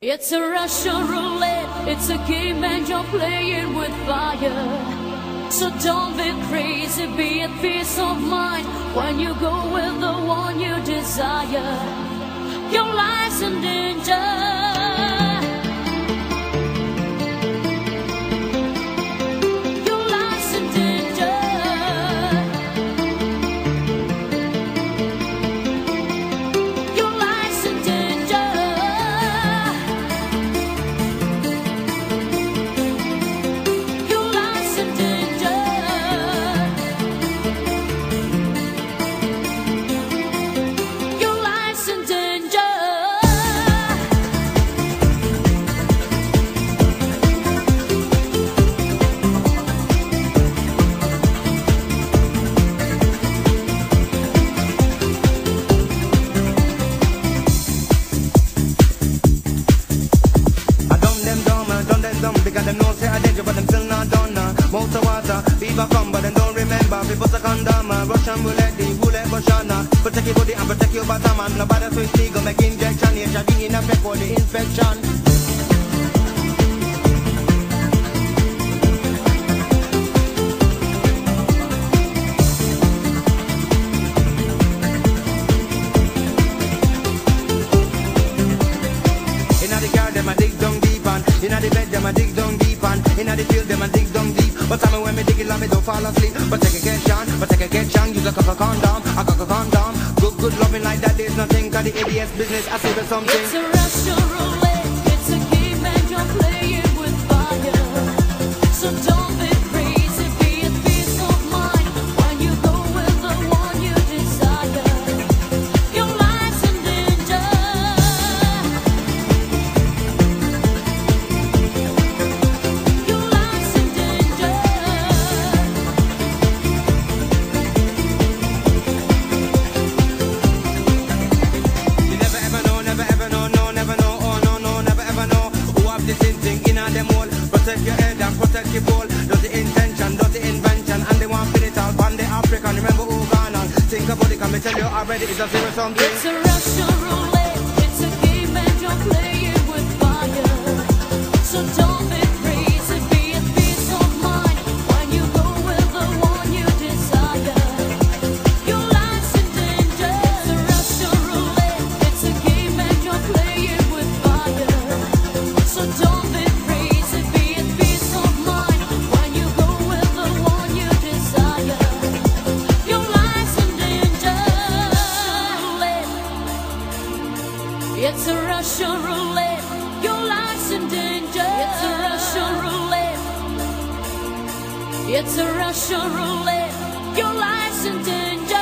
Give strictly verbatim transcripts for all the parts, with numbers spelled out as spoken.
It's a Russian roulette, it's a game and you're playing with fire. So don't be crazy, be at peace of mind when you go with the one you desire. Your life's in danger. Because them know say I danger, but them still not done now. Mouth of water, fever come, but them don't remember. People say condom, Russian roulette, the roulette Russiana. Protect your body and protect your bottom, man. Nobody so it's legal, make injection. H I V in effect for the infection. Inna the bed, them a dig down deep, and inna the field, them a dig down deep. But tell me when me dig it, let me don't fall asleep. But take a get Sean, but take a get Sean. Use a cock a condom, a cock a condom. Good, good loving like that, there's nothing. Cause the A D S business, I see there's something. It's a Russian roulette, it's a game and you're playing with fire. So don't be crazy, be at peace of mind when you go with the one you desire. Your life's in danger. Protect your head and protect your ball. Does the intention, does the invention, and they want to it all on the African. Remember who gone on. Think about it, can me tell you already, it's a serious something. It's a Russian roulette, it's a game and you're playing with fire. So don't be crazy, be at peace of mind when you go with the one you desire. Your life's in danger. It's a Russian roulette, it's a game and you're playing with fire. So don't be crazy, be at peace of mind when you go with the one you desire. Your life's in danger. It's a Russian roulette, your life's in danger. It's a Russian roulette. It's a Russian roulette, your life's in danger.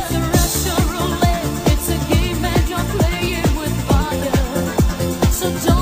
So